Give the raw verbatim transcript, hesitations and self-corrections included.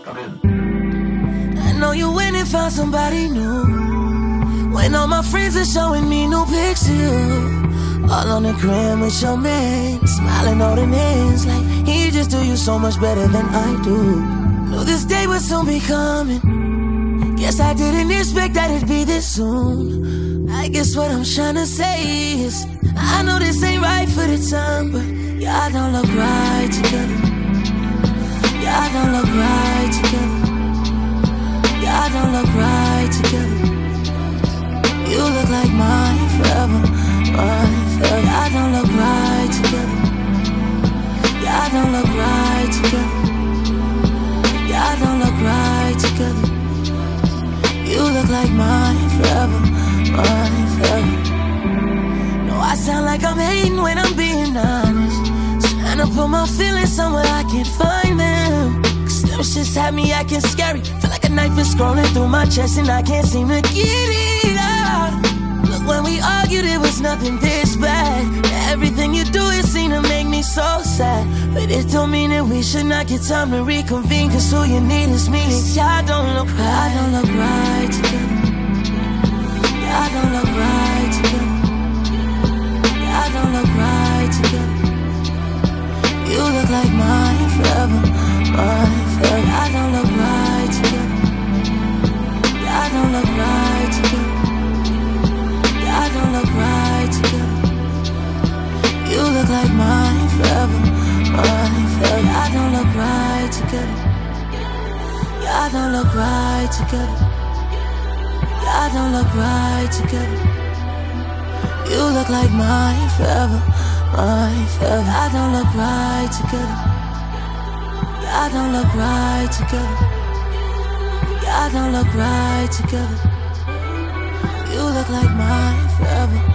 I know you went and found somebody new. When all my friends are showing me new pics of you, all on the gram with your man, smiling all the ends like he just do you so much better than I do. Knew this day would soon be coming. Guess I didn't expect that it'd be this soon. I guess what I'm trying to say is I know this ain't right for the time, but y'all don't look right together. Y'all don't look right together. Y'all don't look right together. You look like mine forever, mine forever. Y'all don't look right together. Y'all don't look right together. Y'all don't look right together. You look like mine forever, mine forever. No, I sound like I'm hating when I'm being honest. Trying to put my feelings somewhere I can't find them. Cause them shits have me acting scary. Feel like a knife is scrolling through my chest and I can't seem to get it out. Look, when we argued it was nothing this bad. Everything you do is seem to make me so sad. But it don't mean that we should not get time to reconvene. Cause who you need is me. Y'all don't look right. Y'all don't look right together. Y'all don't look right together. Y'all don't look right together. You look like mine forever, mine forever. Y'all don't look right together. Y'all don't look right together. Y'all don't look right together. You look like mine forever, mine forever. Y'all don't look right together. Y'all don't look right together. Y'all don't look right together. You look like mine forever, mine forever. Y'all don't look right together. Y'all don't look right together. Y'all don't look right together. You look like mine forever.